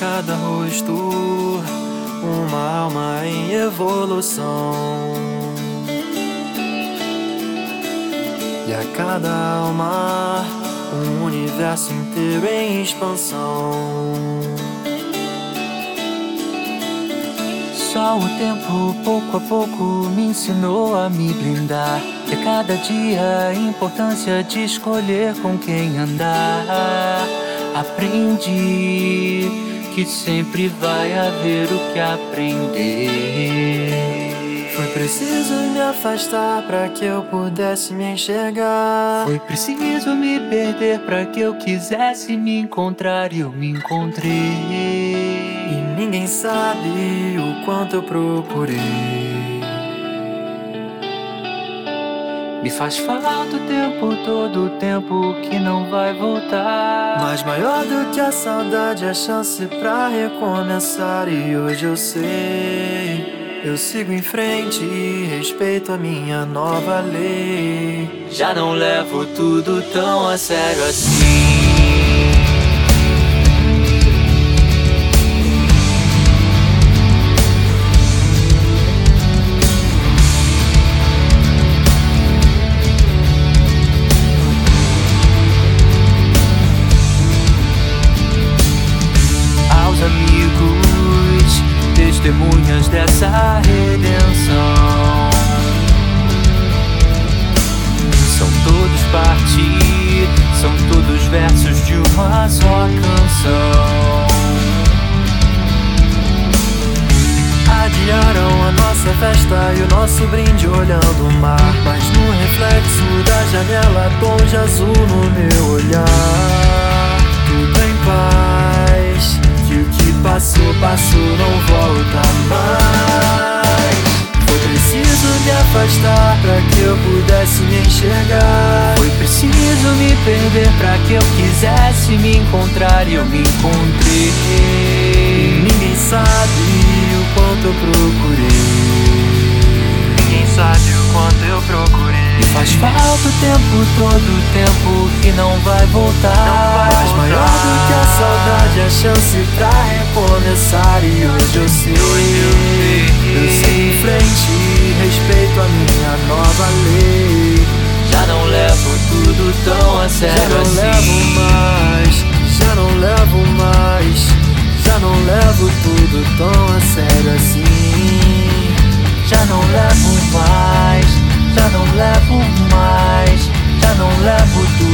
cada rosto uma alma em evolução, e a cada alma um universo inteiro em expansão. Só o tempo, pouco a pouco, me ensinou a me blindar. E a cada dia a importância de escolher com quem andar. Aprendi que sempre vai haver o que aprender. Foi preciso me afastar pra que eu pudesse me enxergar. Foi preciso me perder pra que eu quisesse me encontrar, e eu me encontrei. E ninguém sabe o quanto eu procurei. Me faz falta o tempo todo, o tempo que não vai voltar. Mas maior do que a saudade é a chance pra recomeçar. E hoje eu sei, eu sigo em frente e respeito a minha nova lei. Já não levo tudo tão a sério assim. Amigos, testemunhas dessa redenção, são todos parte, são todos versos de uma só canção. Adiaram a nossa festa e o nosso brinde olhando o mar, mas no reflexo da janela, tom de azul no meu olhar. Tudo em paz, que o que passou, passou, não volta mais. Foi preciso me afastar pra que eu pudesse me enxergar. Foi preciso me perder pra que eu quisesse me encontrar, e eu me encontrei. E ninguém sabe o quanto eu procurei. Ninguém sabe o quanto eu procurei. Me faz falta o tempo todo, o tempo que não vai voltar. Mas maior do que a saudade é a chance pra recomeçar. E hoje eu sei, eu sigo em frente e respeito a minha nova lei. Já não levo tudo tão a sério já não assim. Levo mais, já não levo mais, já não levo tudo tão a sério assim. Já não levo mais, já não levo mais, já não levo tudo